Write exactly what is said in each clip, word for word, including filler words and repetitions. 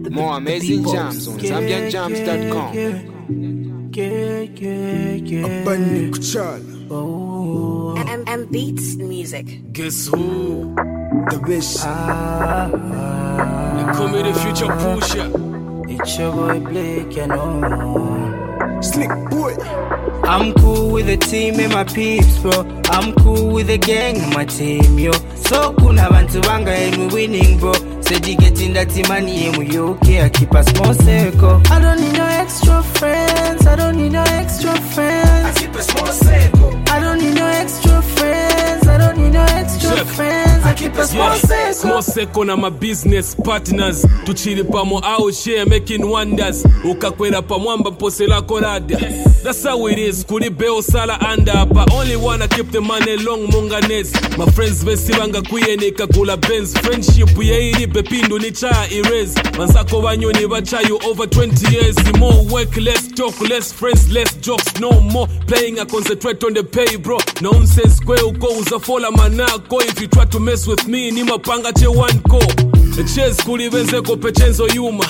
More amazing jams on zambian jams dot com. Yeah, yeah, yeah. Abani Kuchala. Oh, M M Beats music. Guess who? The best. ah, They ah, call me the future pusher. it's your boy Blake, you know. Slick boy. I'm cool with the team and my peeps, bro. I'm cool with the gang and my team, yo. So kuna bantu banga and we winning, bro. Said you getting that money and we okay. I keep a small circle. I don't need no extra friends. I don't need no extra friends. I keep a small circle. I don't need no extra friends. I don't need no extra Chef. friends. I keep a small Yeah, circle. small circle na my business partners. Tuchiri pamo out share making wonders. Ukakwera pamwamba posela korada. That's how it is. Kuri beo sala anda pa. Only wanna keep the money long munganes. My friends besi banga kuye kula Benz. Friendship ya iri bepindu ni cha erase. Mansako banyo ni bachayu over twenty years. The more work, less talk, less friends, less jokes. No more playing, I concentrate on the pay, bro. Nonsense kwe uko uzafola manako. If you try to mess with me, ni mapanga che one ko. Ches kuli benze ko pechenzo yuma.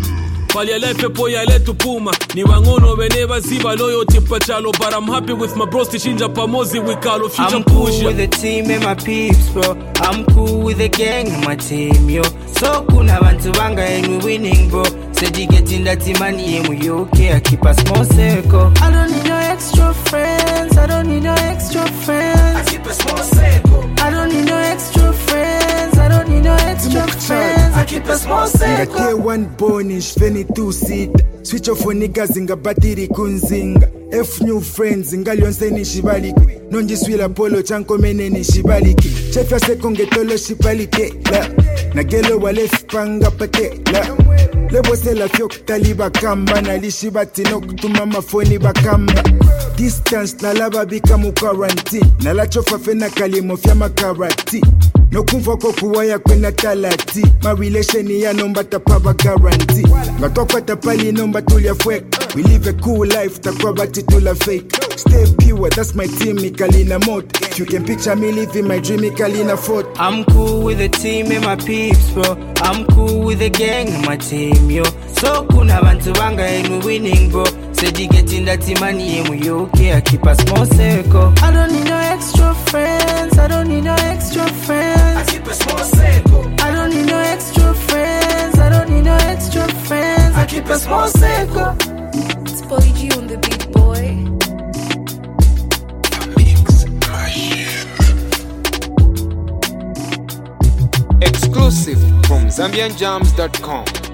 Pali life po ya letu puma. Ni wangono beneva ziba loyalty pachalo. But I'm happy with my bros tichinja pamozi we call future I'm cool pusher. with the team and my peeps, bro. I'm cool with the gang and my team, yo. So kuna bantu banga and we winning, bro. Said you getting that money and we okay. I keep a small circle. I don't need no extra friends. I don't need no extra friends. I keep a small circle. I don't need no extra friends. I don't need no extra friends. I keep a small Ngate circle. one bonish, feni two seat. Switch off for niggas inga batiri kunzinga. F new friends inga lyonse ni shibaliki. Nonji swila polo chanko mene ni shibaliki. Chef ya sekonge tolo shibalite la. Nagelo wale fipanga pate la. Lebo se la fiok taliba kamba. Na lishi bati nokutuma mafoni bakamba. Distance na laba bikamu quarantine. Na la chofa fena kalimo fya makarati. No kumfa kuwaya kwena talati. My relation ya nomba tapaba guarantee. Ngatokwa tapali nomba tulia fwek. We live a cool life takwa bati tula fake. Stay pure, that's my team, Mikalina mode. If you can picture me living my dream, Mikalina fort. I'm cool with the team and my peeps, bro. I'm cool with the gang and my team, yo. So kuna bantu banga and we winning, bro. Said you getting that money and we okay. I keep a small circle. I don't need no extra friends. I don't need no extra friends. I keep a small circle. I don't need no extra friends. I don't need no extra friends. I keep a small circle. It's Boy G on the beat, boy. Exclusive from zambian jams dot com.